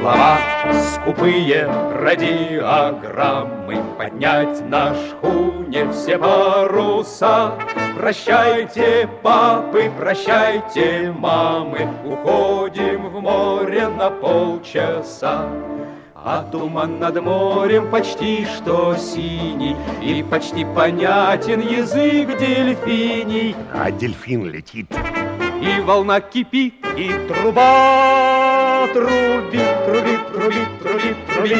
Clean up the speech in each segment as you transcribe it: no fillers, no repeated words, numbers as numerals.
слова, скупые радиограммы, поднять на шхуне все паруса. Прощайте, папы, прощайте, мамы, уходим в море на полчаса. А туман над морем почти что синий, и почти понятен язык дельфиний. А дельфин летит. И волна кипит, и труба трубит, трубит, трубит, трубит, трубит.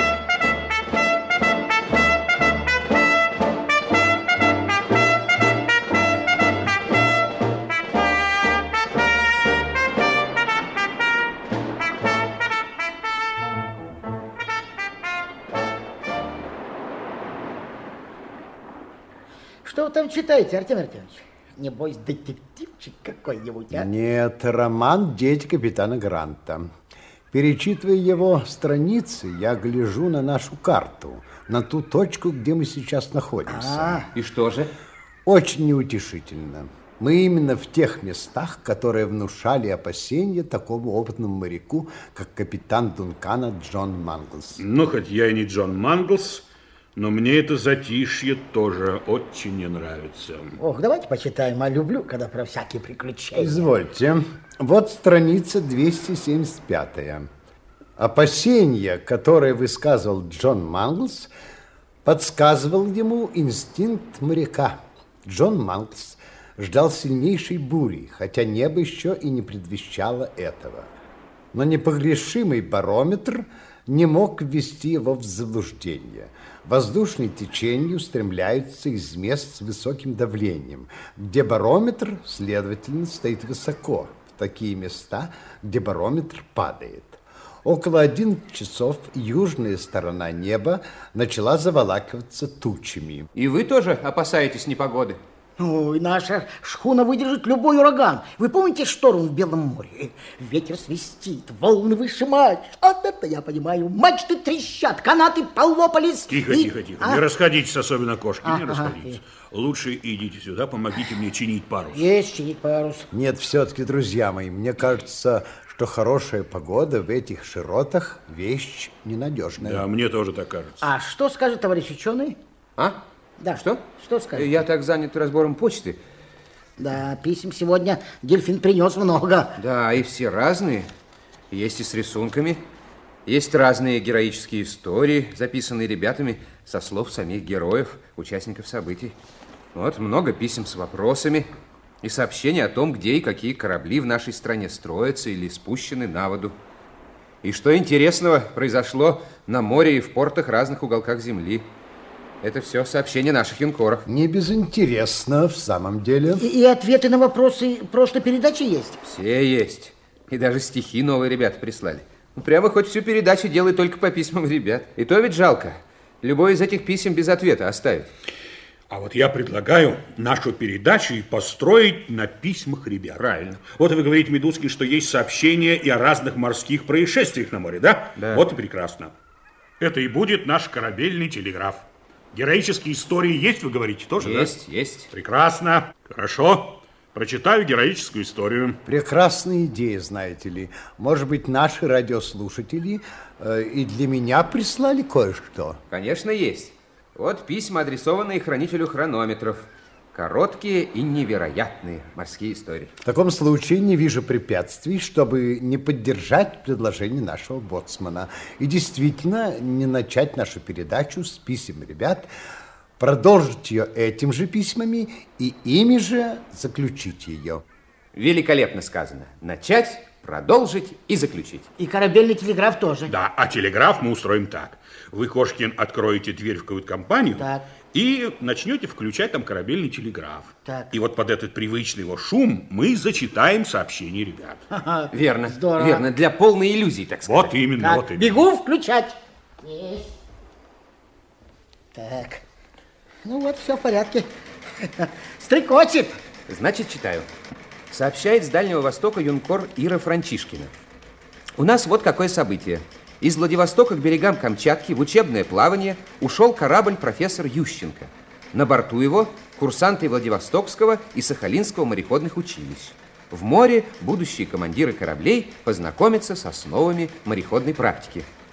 Что вы там читаете, Артем Артемович? Небось, детективчик какой-нибудь, а? Нет, роман «Дети капитана Гранта». Перечитывая его страницы, я гляжу на нашу карту, на ту точку, где мы сейчас находимся. И что же? Очень неутешительно. Мы именно в тех местах, которые внушали опасения такому опытному моряку, как капитан Дункана Джон Манглс. Ну, хоть я и не Джон Манглс, но мне это затишье тоже очень не нравится. Ох, давайте почитаем, а люблю, когда про всякие приключения. Извольте. Вот страница 275. Опасения, которые высказывал Джон Манглс, подсказывал ему инстинкт моряка. Джон Манглс ждал сильнейшей бури, хотя небо еще и не предвещало этого. Но непогрешимый барометр не мог ввести его в заблуждение. Воздушные течения устремляются из мест с высоким давлением, где барометр, следовательно, стоит высоко, в такие места, где барометр падает. Около 11 часов южная сторона неба начала заволакиваться тучами. И вы тоже опасаетесь непогоды? Ой, наша шхуна выдержит любой ураган. Вы помните шторм в Белом море? Ветер свистит, волны выше мачт. Вот это я понимаю. Мачты трещат, канаты полопались. Тихо, тихо, тихо. Не расходитесь, особенно кошки, не расходитесь. Лучше идите сюда, помогите мне чинить парус. Есть чинить парус. Нет, все-таки, друзья мои, мне кажется, что хорошая погода в этих широтах вещь ненадежная. Да, мне тоже так кажется. А что скажет товарищ ученый? А? Да. Что? Что скажет? Я так занят разбором почты. Да, писем сегодня дельфин принес много. Да, и все разные. Есть и с рисунками. Есть разные героические истории, записанные ребятами со слов самих героев, участников событий. Вот много писем с вопросами и сообщения о том, где и какие корабли в нашей стране строятся или спущены на воду. И что интересного произошло на море и в портах разных уголках земли. Это все сообщения наших юнкоров. Не безинтересно, в самом деле. И ответы на вопросы прошлой передачи есть? Все есть. И даже стихи новые ребята прислали. Ну, прямо хоть всю передачу делай только по письмам ребят. И то ведь жалко. Любой из этих писем без ответа оставить. А вот я предлагаю нашу передачу и построить на письмах ребят. Правильно. Вот вы говорите, Медузкин, что есть сообщения и о разных морских происшествиях на море, да? Да. Вот и прекрасно. Это и будет наш корабельный телеграф. Героические истории есть, вы говорите, тоже, да? Есть. Прекрасно. Хорошо. Прочитаю героическую историю. Прекрасная идея, знаете ли. Может быть, наши радиослушатели и для меня прислали кое-что? Конечно, есть. Вот письма, адресованные хранителю хронометров. Короткие и невероятные морские истории. В таком случае не вижу препятствий, чтобы не поддержать предложение нашего боцмана. И действительно не начать нашу передачу с писем ребят, продолжить ее этим же письмами и ими же заключить ее. Великолепно сказано. Начать, продолжить и заключить. И корабельный телеграф тоже. Да, а телеграф мы устроим так. Вы, Кошкин, откроете дверь в кают-компанию Так. и начнете включать там корабельный телеграф. Так. И вот под этот привычный его шум мы зачитаем сообщения ребят. Ага, Верно, здорово. верно. Для полной иллюзии, так сказать. Вот именно, Так, вот именно. бегу включать. Есть. Так. Ну вот, все в порядке. Стрекочет. Значит, читаю. Сообщает с Дальнего Востока юнкор Ира Франчишкина. У нас вот какое событие. Из Владивостока к берегам Камчатки в учебное плавание ушел корабль профессор Ющенко. На борту его курсанты Владивостокского и Сахалинского мореходных училищ. В море будущие командиры кораблей познакомятся с основами мореходной практики.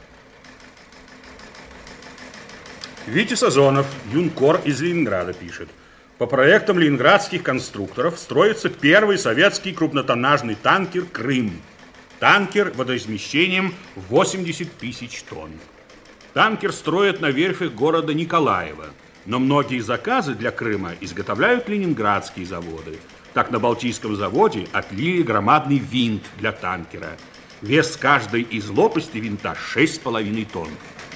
Витя Сазонов, юнкор из Ленинграда, пишет. По проектам ленинградских конструкторов строится первый советский крупнотоннажный танкер «Крым». Танкер водоизмещением 80 тысяч тонн. Танкер строят на верфях города Николаева, но многие заказы для Крыма изготовляют ленинградские заводы. Так на Балтийском заводе отлили громадный винт для танкера. Вес каждой из лопастей винта 6,5 тонн.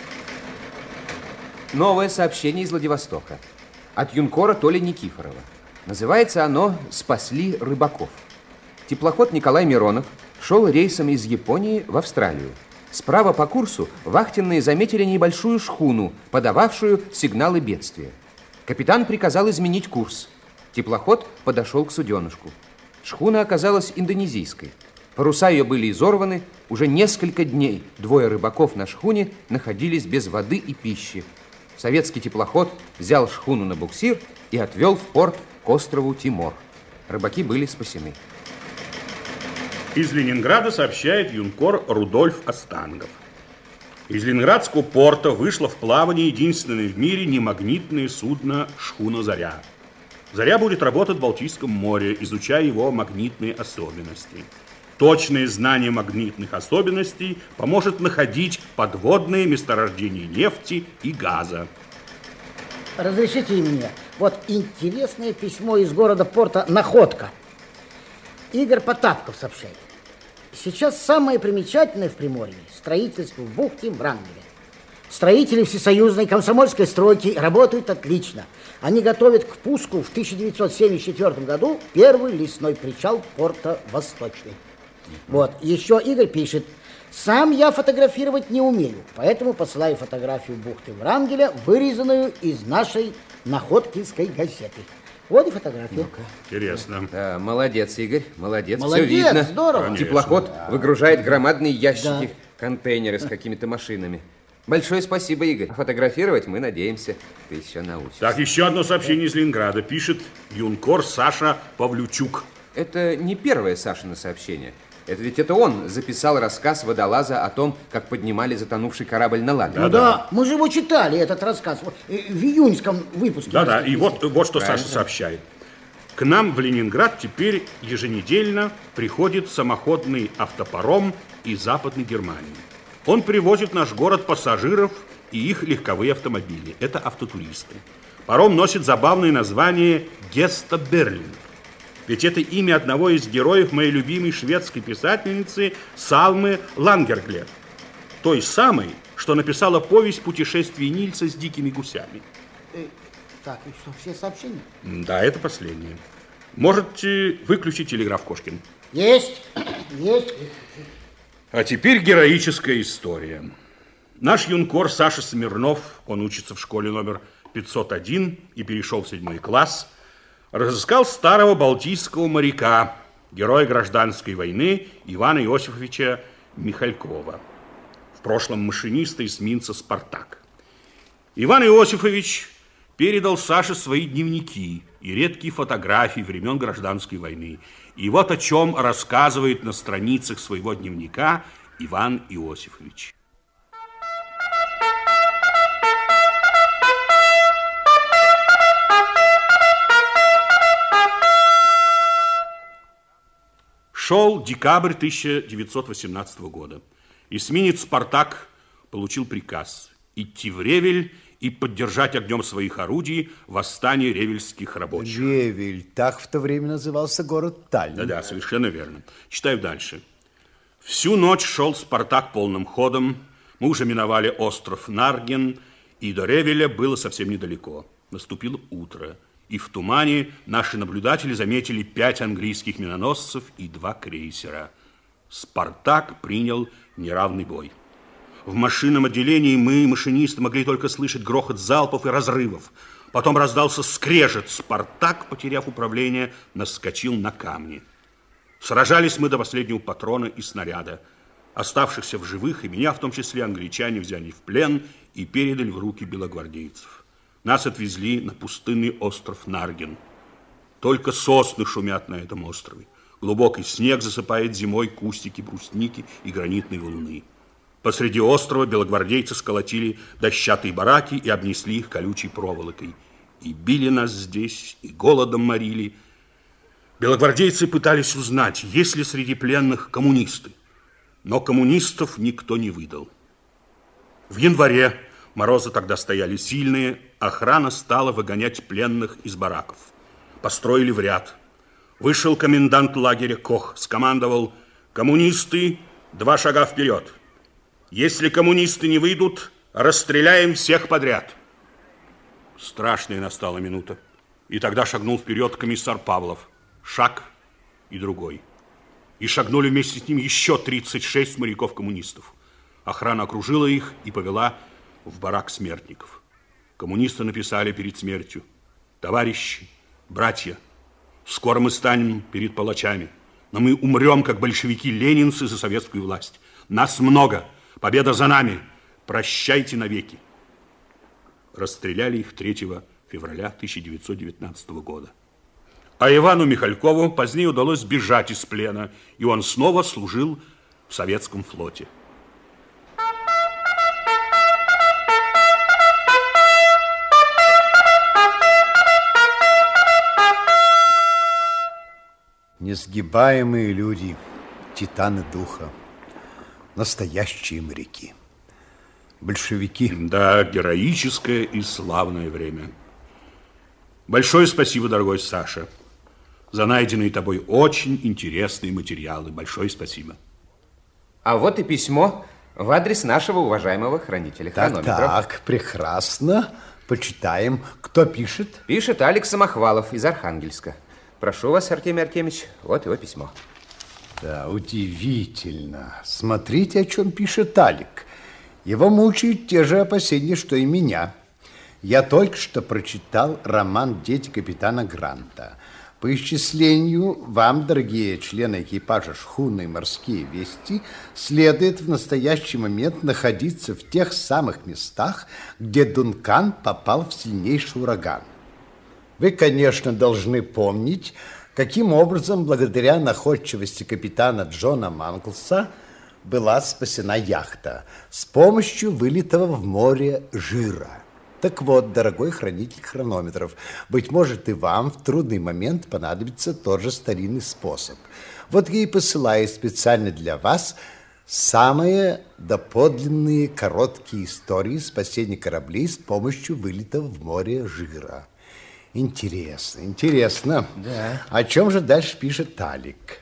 Новое сообщение из Владивостока. От юнкора Толи Никифорова. Называется оно «Спасли рыбаков». Теплоход Николай Миронов шел рейсом из Японии в Австралию. Справа по курсу вахтенные заметили небольшую шхуну, подававшую сигналы бедствия. Капитан приказал изменить курс. Теплоход подошел к суденышку. Шхуна оказалась индонезийской. Паруса ее были изорваны. Уже несколько дней двое рыбаков на шхуне находились без воды и пищи. Советский теплоход взял шхуну на буксир и отвел в порт к острову Тимор. Рыбаки были спасены. Из Ленинграда сообщает юнкор Рудольф Остангов. Из Ленинградского порта вышло в плавание единственное в мире немагнитное судно «Шхуна Заря». «Заря» будет работать в Балтийском море, изучая его магнитные особенности. Точное знание магнитных особенностей поможет находить подводные месторождения нефти и газа. Разрешите мне, вот интересное письмо из города порта «Находка». Игорь Потапков сообщает. Сейчас самое примечательное в Приморье – строительство в бухте Врангеля. Строители всесоюзной комсомольской стройки работают отлично. Они готовят к пуску в 1974 году первый лесной причал порта Восточный. Вот, еще Игорь пишет. Сам я фотографировать не умею, поэтому посылаю фотографию бухты Врангеля, вырезанную из нашей Находкинской газеты. Вот и фотография. Интересно. Да, молодец, Игорь, молодец. Молодец, все видно. здорово. Конечно. Теплоход выгружает громадные ящики, Да. контейнеры с какими-то машинами. Большое спасибо, Игорь. Фотографировать мы надеемся, ты еще научишься. Так, еще одно сообщение из Ленинграда. Пишет юнкор Саша Павлючук. Это не первое Сашино сообщение. Это он записал рассказ водолаза о том, как поднимали затонувший корабль на ладе. Ну да, мы же его читали, этот рассказ, в июньском выпуске. Да-да, и вот что Саша сообщает. К нам в Ленинград теперь еженедельно приходит самоходный автопаром из Западной Германии. Он привозит в наш город пассажиров и их легковые автомобили. Это автотуристы. Паром носит забавное название «Геста Берлин». Ведь это имя одного из героев моей любимой шведской писательницы Салмы Лангерглев. Той самой, что написала повесть «Путешествие Нильса с дикими гусями». Так, и что, все сообщения? Да, это последнее. Можете выключить телеграф, Кошкин. Есть, есть. А теперь героическая история. Наш юнкор Саша Смирнов, он учится в школе номер 501 и перешел в 7 класс, разыскал старого балтийского моряка, героя гражданской войны Ивана Иосифовича Михалькова, в прошлом машиниста эсминца «Спартак». Иван Иосифович передал Саше свои дневники и редкие фотографии времен гражданской войны. И вот о чем рассказывает на страницах своего дневника Иван Иосифович. Шел декабрь 1918 года. Эсминец «Спартак» получил приказ идти в Ревель и поддержать огнем своих орудий восстание ревельских рабочих. Ревель, так в то время назывался город Таллин. Да-да, совершенно верно. Читаю дальше. Всю ночь шел «Спартак» полным ходом. Мы уже миновали остров Нарген, и до Ревеля было совсем недалеко. Наступило утро. И в тумане наши наблюдатели заметили 5 английских миноносцев и 2 крейсера. «Спартак» принял неравный бой. В машинном отделении мы, машинисты, могли только слышать грохот залпов и разрывов. Потом раздался скрежет. «Спартак», потеряв управление, наскочил на камни. Сражались мы до последнего патрона и снаряда. Оставшихся в живых, и меня в том числе, англичане взяли в плен и передали в руки белогвардейцев. Нас отвезли на пустынный остров Нарген. Только сосны шумят на этом острове. Глубокий снег засыпает зимой кустики, брусники и гранитные валуны. Посреди острова белогвардейцы сколотили дощатые бараки и обнесли их колючей проволокой. И били нас здесь, и голодом морили. Белогвардейцы пытались узнать, есть ли среди пленных коммунисты. Но коммунистов никто не выдал. В январе, морозы тогда стояли сильные, охрана стала выгонять пленных из бараков. Построили в ряд. Вышел комендант лагеря Кох, скомандовал: коммунисты, 2 шага вперед. Если коммунисты не выйдут, расстреляем всех подряд. Страшная настала минута. И тогда шагнул вперед комиссар Павлов. Шаг и другой. И шагнули вместе с ним еще 36 моряков-коммунистов. Охрана окружила их и повела в барак смертников. Коммунисты написали перед смертью: товарищи, братья, скоро мы станем перед палачами, но мы умрем, как большевики-ленинцы, за советскую власть. Нас много, победа за нами, прощайте навеки. Расстреляли их 3 февраля 1919 года. А Ивану Михалькову позднее удалось сбежать из плена, и он снова служил в советском флоте. Несгибаемые люди, титаны духа, настоящие моряки. Большевики. Да, героическое и славное время. Большое спасибо, дорогой Саша, за найденные тобой очень интересные материалы. Большое спасибо. А вот и письмо в адрес нашего уважаемого хранителя хронометров. Так, прекрасно. Почитаем. Кто пишет? Пишет Алекс Самохвалов из Архангельска. Прошу вас, Артемий Артемьевич, вот его письмо. Да, удивительно. Смотрите, о чем пишет Алик. Его мучают те же опасения, что и меня. Я только что прочитал роман «Дети капитана Гранта». По исчислению, вам, дорогие члены экипажа шхуны «Морские вести», следует в настоящий момент находиться в тех самых местах, где Дункан попал в сильнейший ураган. Вы, конечно, должны помнить, каким образом, благодаря находчивости капитана Джона Манглса, была спасена яхта с помощью вылитого в море жира. Так вот, дорогой хранитель хронометров, быть может, и вам в трудный момент понадобится тот же старинный способ. Вот я и посылаю специально для вас самые доподлинные короткие истории спасения кораблей с помощью вылитого в море жира. Интересно, интересно. Да. О чем же дальше пишет Алик?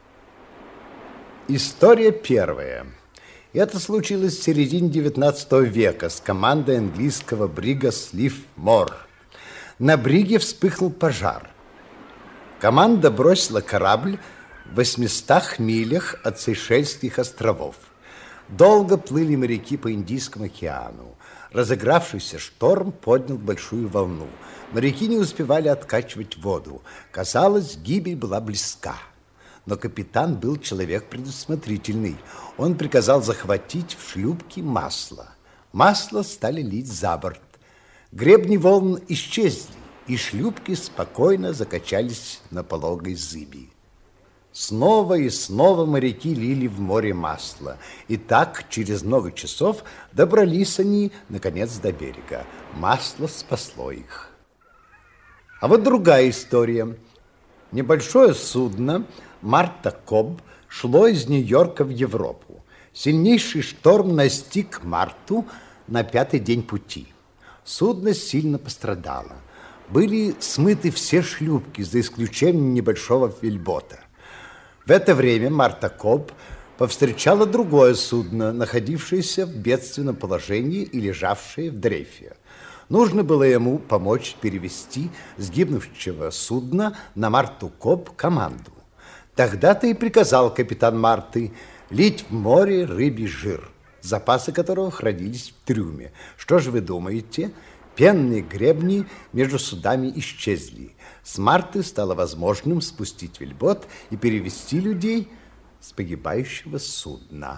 История первая. Это случилось в середине 19 века с командой английского брига «Слив-Мор». На бриге вспыхнул пожар. Команда бросила корабль в 800 милях от Сейшельских островов. Долго плыли моряки по Индийскому океану. Разыгравшийся шторм поднял большую волну. Моряки не успевали откачивать воду. Казалось, гибель была близка. Но капитан был человек предусмотрительный. Он приказал захватить в шлюпке масло. Масло стали лить за борт. Гребни волн исчезли, и шлюпки спокойно закачались на пологой зыби. Снова и снова моряки лили в море масло. И так через много часов добрались они, наконец, до берега. Масло спасло их. А вот другая история. Небольшое судно «Марта Коб» шло из Нью-Йорка в Европу. Сильнейший шторм настиг Марту на 5-й день пути. Судно сильно пострадало. Были смыты все шлюпки, за исключением небольшого фельбота. В это время Марта Коб повстречала другое судно, находившееся в бедственном положении и лежавшее в дрейфе. Нужно было ему помочь перевести с гибнущего судна на Марту Коб команду. Тогда-то и приказал капитан Марты лить в море рыбий жир, запасы которого хранились в трюме. Что же вы думаете? Пенные гребни между судами исчезли. С Марты стало возможным спустить вельбот и перевести людей с погибающего судна.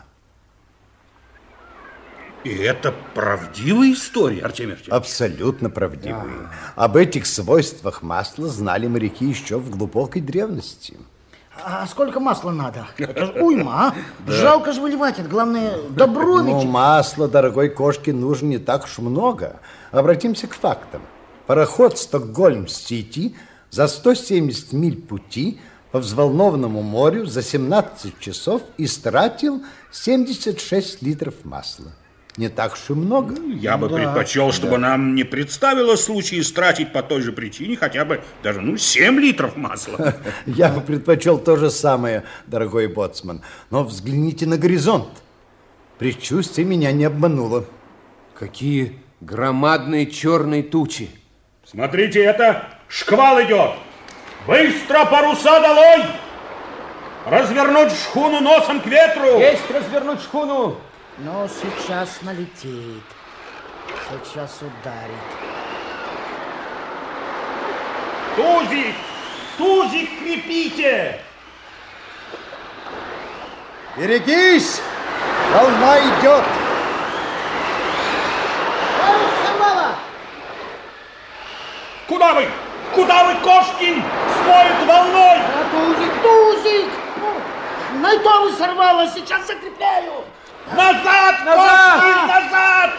И это правдивая история, Артемий Артемьевич? Абсолютно правдивые. Об этих свойствах масла знали моряки еще в глубокой древности. А сколько масла надо? Это ж уйма, а? Да. Жалко же выливать, это главное, добро ведь. Ну, масла, дорогой кошке, нужно не так уж много. Обратимся к фактам. Пароход Стокгольм-Сити за 170 миль пути по взволнованному морю за 17 часов истратил 76 литров масла. Не так уж и много. Я бы предпочел, чтобы нам не представило случай истратить по той же причине хотя бы даже 7 литров масла. Я бы предпочел то же самое, дорогой боцман. Но взгляните на горизонт. Предчувствие меня не обмануло. Какие громадные черные тучи. Смотрите, это шквал идет. Быстро паруса долой! Развернуть шхуну носом к ветру! Есть развернуть шхуну! Но сейчас налетит. Сейчас ударит. Тузик! Тузик крепите! Берегись! Волна идет! Парус сорвало! Куда вы? Куда вы, Кошкин? Смоет волной! Тузик! На то вы сорвало, сейчас закрепляю! Назад, Кошкин, назад!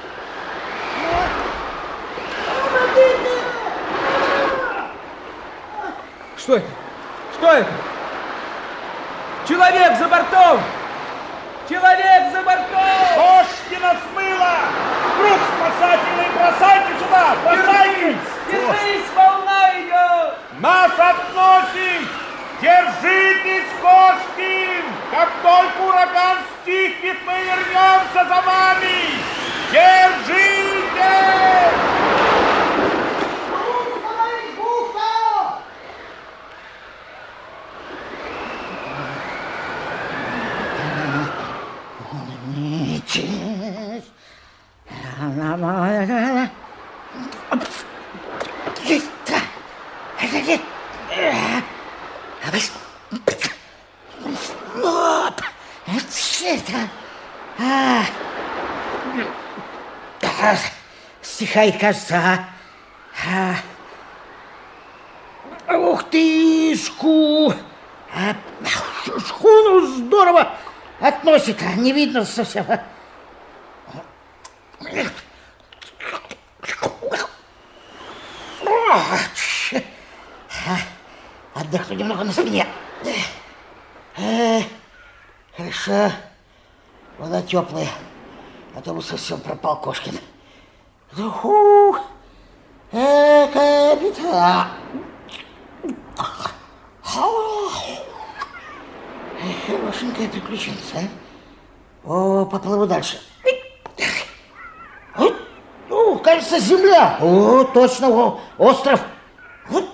Что это? Что это? Человек за бортом! Человек за бортом! Кошкина смыло! Круг спасательный, бросайте сюда! Бросайте! Держись, волна идет! Нас относит! Держитесь, Кошкин! Как только ураган стихнет, мы вернемся за вами! Держитесь! Стихает, кажется, Ух ты, шхуну здорово относит, не видно совсем. Отдохну немного на спине. Хорошо, вода теплая, а то бы совсем пропал Кошкин. Капитан. Хорошенькое приключенце, а? О, поплыву дальше. О, кажется, земля. О, точно, остров. Ну,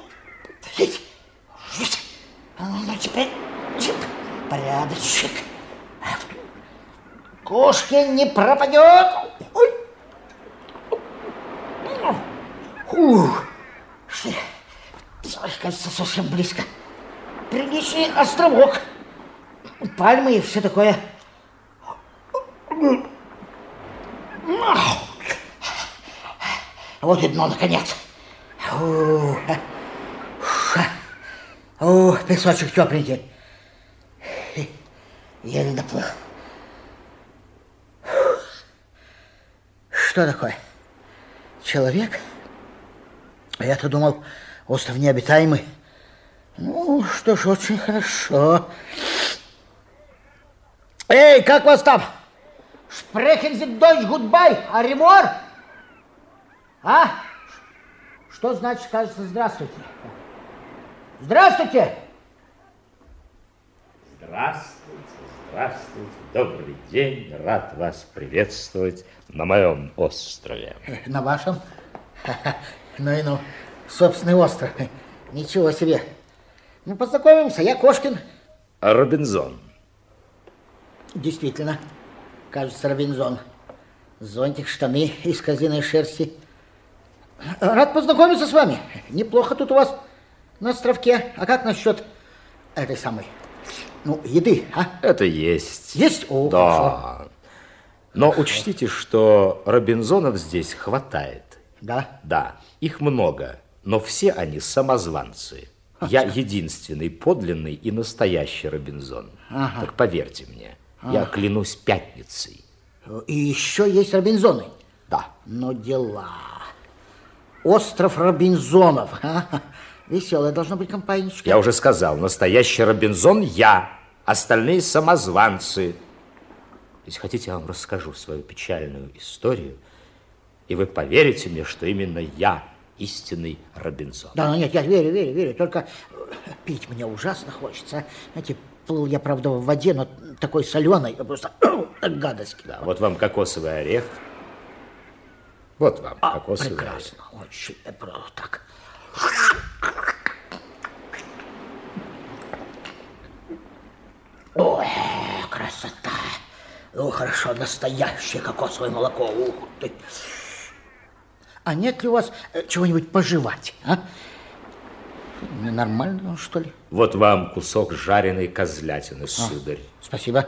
теперь порядочек. Кошкин не пропадет. Кажется, совсем близко. Приличный островок. Пальмы и все такое. Вот и дно, наконец. Песочек тепленький. Еле доплыл. Что такое? Человек? Я-то думал, остров необитаемый. Ну, что ж, очень хорошо. Эй, как вас там? Sprechen Sie Deutsch goodbye, au revoir? А? Что значит, кажется, здравствуйте? Здравствуйте! Здравствуйте, здравствуйте, добрый день, рад вас приветствовать на моем острове. На вашем? Ну и ну, собственный остров. Ничего себе. Ну, познакомимся, я Кошкин. Робинзон. Действительно, кажется, Робинзон. Зонтик, штаны из козиной шерсти. Рад познакомиться с вами. Неплохо тут у вас на островке. А как насчет этой самой, ну, еды, а? Это есть. Есть? О, да. хорошо. Но учтите, что Робинзонов здесь хватает. Да? Да, их много, но все они самозванцы. Я единственный, подлинный и настоящий Робинзон. Так поверьте мне, я клянусь пятницей. И еще есть Робинзоны. Да. Но дела. Остров Робинзонов. Веселая должна быть компаниечка. Я уже сказал, настоящий Робинзон я, остальные самозванцы. Если хотите, я вам расскажу свою печальную историю, и вы поверите мне, что именно я истинный Робинзон. Да, ну нет, я верю. Только пить мне ужасно хочется. Знаете, плыл я, правда, в воде, но такой соленой, просто гадость. Да, вот вам кокосовый орех. Вот вам кокосовый прекрасно, орех. очень так. Ой, красота. Ну, хорошо, настоящее кокосовое молоко. Ух ты. А нет ли у вас чего-нибудь пожевать, а? Нормально, что ли? Вот вам кусок жареной козлятины, сударь. Спасибо.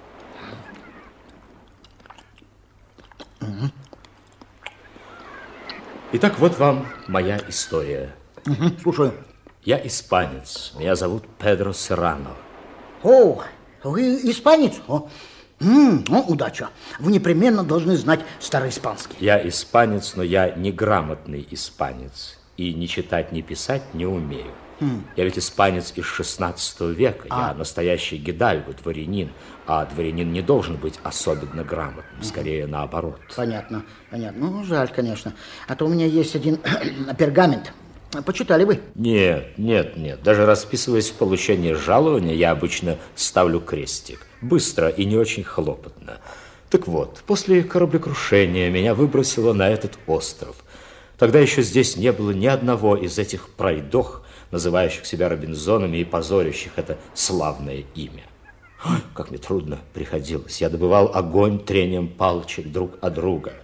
Итак, вот вам моя история. Слушаю. Я испанец. Меня зовут Педро Серрано. О, вы испанец? Удача. Вы непременно должны знать староиспанский. Я испанец, но я неграмотный испанец. И ни читать, ни писать не умею. Я ведь испанец из 16 века. Я настоящий гидальго, дворянин. А дворянин не должен быть особенно грамотным. Скорее, наоборот. Понятно. Ну, жаль, конечно. А то у меня есть один пергамент. Почитали вы? Нет. Даже расписываясь в получении жалования, я обычно ставлю крестик. Быстро и не очень хлопотно. Так вот, после кораблекрушения меня выбросило на этот остров. Тогда еще здесь не было ни одного из этих пройдох, называющих себя Робинзонами и позорящих это славное имя. Ой, как мне трудно приходилось. Я добывал огонь трением палочек друг от друга.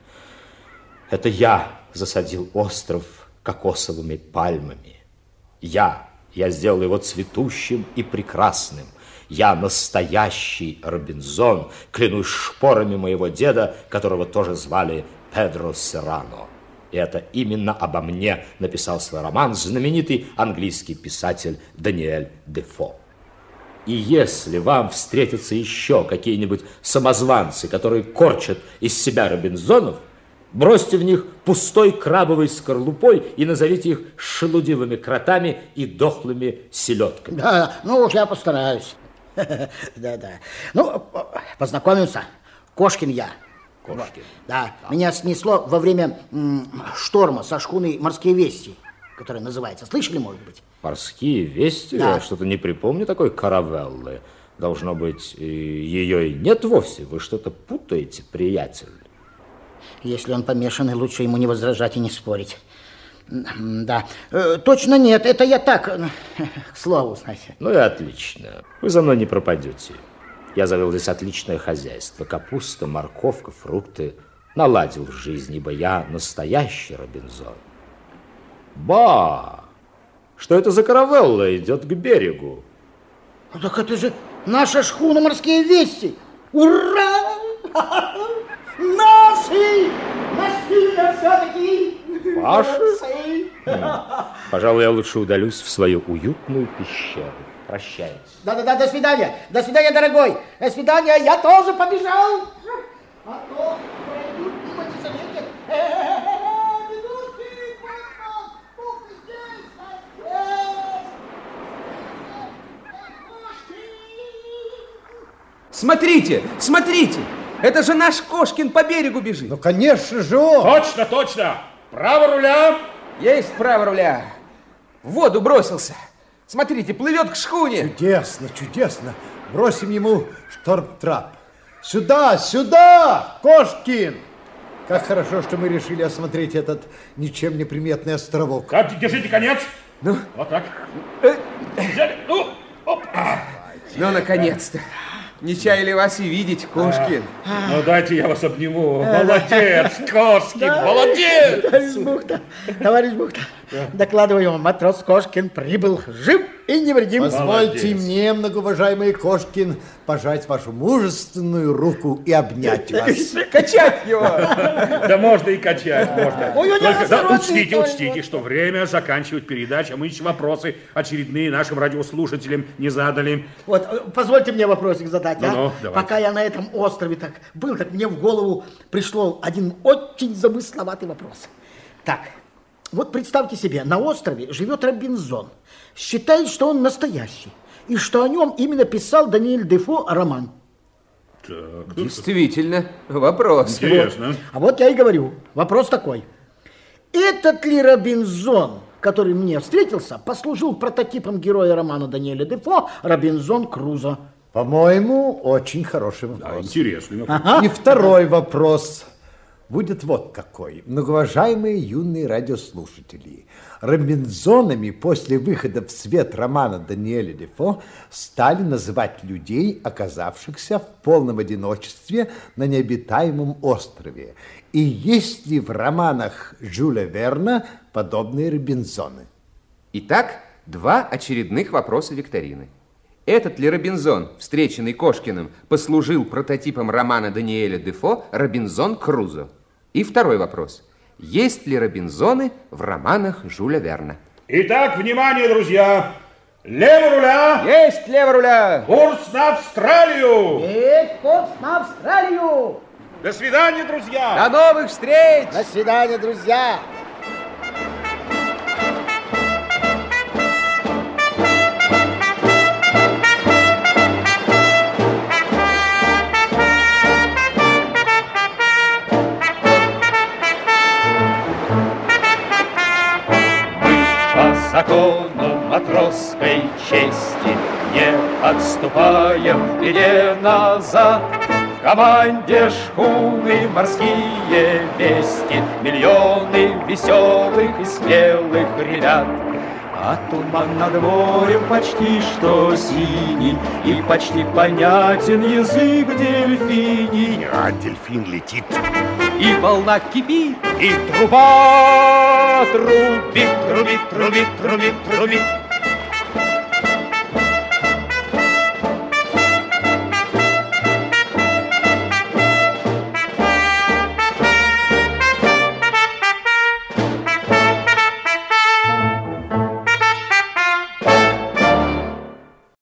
Это я засадил остров кокосовыми пальмами. Я сделал его цветущим и прекрасным. Я настоящий Робинзон, клянусь шпорами моего деда, которого тоже звали Педро Серрано. И это именно обо мне написал свой роман знаменитый английский писатель Даниэль Дефо. И если вам встретятся еще какие-нибудь самозванцы, которые корчат из себя Робинзонов, бросьте в них пустой крабовой скорлупой и назовите их шелудивыми кротами и дохлыми селедками. Да, ну уж я постараюсь. Да. Ну, познакомимся. Кошкин я. Кошкин. Да, меня снесло во время шторма со шхуной «Морские вести», которая называется. Слышали, может быть? «Морские вести»? Да. Я что-то не припомню такой каравеллы. Должно быть, ее и нет вовсе. Вы что-то путаете, приятель. Если он помешанный, лучше ему не возражать и не спорить. Да, точно нет, это я так, к слову, знаете. Ну и отлично. Вы за мной не пропадете. Я завел здесь отличное хозяйство. Капуста, морковка, фрукты. Наладил жизнь, ибо я настоящий Робинзон. Ба! Что это за каравелла идет к берегу? Так это же наша шхуна «Морские вести». Ура! Наши! Наши все-таки! Ваши? Пожалуй, я лучше удалюсь в свою уютную пещеру. Прощайте. Да, до свидания. До свидания, дорогой. До свидания, я тоже побежал. А то пройдут мимо, не заметят. Бегущий, Смотрите, смотрите! Это же наш Кошкин по берегу бежит. Ну, конечно же он. Точно! Право руля! Есть право руля. В воду бросился. Смотрите, плывет к шхуне. Чудесно. Бросим ему шторм-трап. Сюда, Кошкин! Как хорошо, что мы решили осмотреть этот ничем не приметный островок. Так, держите конец. Ну? Вот так. Взяли. Ну, оп. Ну, наконец-то. Не чаяли вас и видеть, Кошкин. Ну, дайте я вас обниму. Молодец, Кошкин, молодец. Товарищ Бухта, Докладываю, матрос Кошкин прибыл жив и невредим. Позвольте мне, многоуважаемый Кошкин, пожать вашу мужественную руку и обнять вас. Качать его! Да можно и качать, можно. Ой, у него Только осторожней, учтите, что время заканчивать передачу, а мы еще вопросы очередные нашим радиослушателям не задали. Вот, позвольте мне вопросик задать, Ну-ну, а? давайте. Пока я на этом острове так был, так мне в голову пришло один очень замысловатый вопрос. Так, вот представьте себе, на острове живет Робинзон. Считает, что он настоящий. И что о нем именно писал Даниэль Дефо роман. Действительно, вопрос. Интересно. А вот я и говорю, вопрос такой. Этот ли Робинзон, который мне встретился, послужил прототипом героя романа Даниэля Дефо «Робинзон Крузо»? По-моему, очень хороший Да, вопрос. интересный. И второй вопрос будет вот какой. Многоуважаемые юные радиослушатели, Робинзонами после выхода в свет романа Даниэля Дефо стали называть людей, оказавшихся в полном одиночестве на необитаемом острове. И есть ли в романах Жюля Верна подобные Робинзоны? Итак, два очередных вопроса викторины. Этот ли Робинзон, встреченный Кошкиным, послужил прототипом романа Даниэля Дефо «Робинзон Крузо»? И второй вопрос. Есть ли Робинзоны в романах Жюля Верна? Итак, внимание, друзья! Лево руля! Есть лево руля! Курс на Австралию! Есть курс на Австралию! До свидания, друзья! До новых встреч! До свидания, друзья! Закону матросской чести не отступаем в беде назад. В команде шхуны морские вести, миллионы веселых и смелых ребят. А туман над морем почти что синий, и почти понятен язык дельфиний. А дельфин летит. И волна кипит, и труба трубит, трубит, трубит, трубит, трубит.